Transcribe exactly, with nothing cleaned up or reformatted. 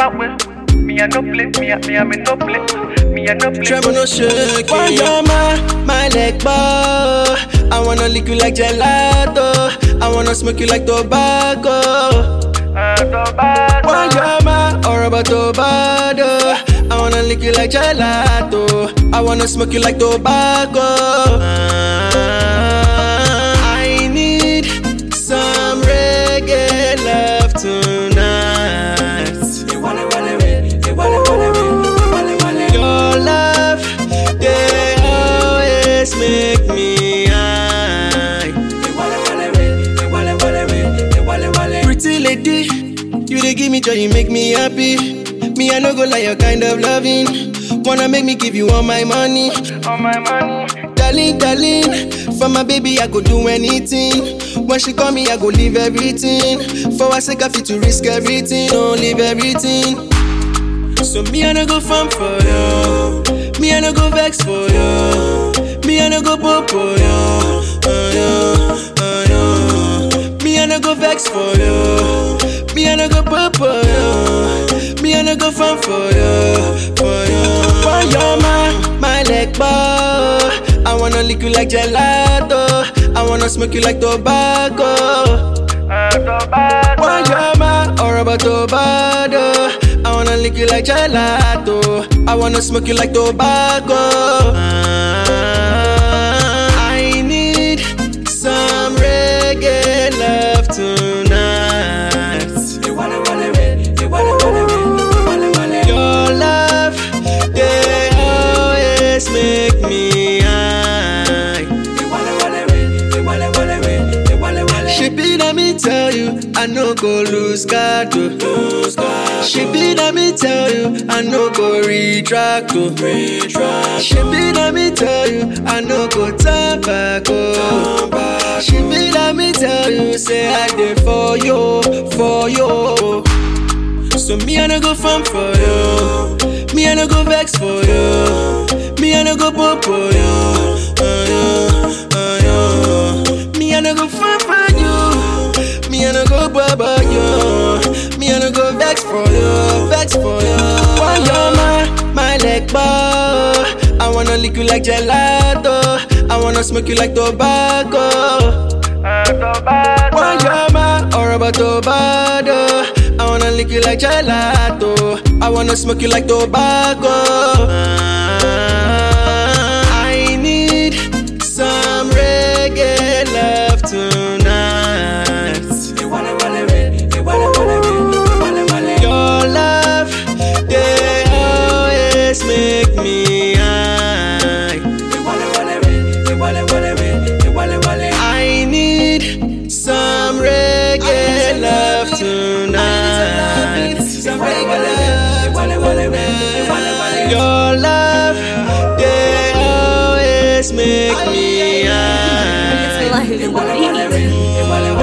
my way. Me I no play, me I me I me no play. Me I no play. Tremor no shake. Why you're my, my leg bar? I wanna lick you like gelato. I wanna smoke you like tobacco. Uh, tobacco. Why you're my, or about tobacco? I wanna lick you like gelato. I wanna smoke you like tobacco. I need some reggae love tonight. Your love, they always make me high. Pretty lady, you dey give me joy, you make me happy. Me, I no go like your kind of loving. Wanna make me give you all my money. All my money. Darling, darling, for my baby I go do anything. When she call me I go leave everything. For her sake I fit to risk everything, oh leave everything. So me I no go farm for you. Me I no go vex for you. Me I no go pop for you. Uh, yeah, uh, yeah. Me I no go vex for you. Me I no go pop for you. Me I no go farm for you, for you. Why you're my, my leg bar? I wanna lick you like gelato. I wanna smoke you like tobacco. Uh, tobacco. Why you're my, or about tobacco? I wanna lick you like gelato. I wanna smoke you like tobacco. I need some reggae love tonight. Your love, they always make me high. She be na me tell you, I no go lose guard. She be na me tell you, I no go retract. She be na me tell you, I no go turn back. She be na me tell you, say I did for you, for you. So me I no go farm for you. Me I no go vex for you. Me I no go pop for you. Uh, yeah, uh, yeah. Me I no go farm for you. Me I no go baba you. Me I no go vex for you, vex for you. Why you're my, my leg bar? I wanna lick you like gelato. I wanna smoke you like tobacco. Uh, tobacco. Why you're my, or about tobacco? I wanna lick you like gelato. I wanna smoke you like tobacco. I need some reggae love tonight. Your love, they always make me high. I need some reggae love tonight. Your love, they always make me high.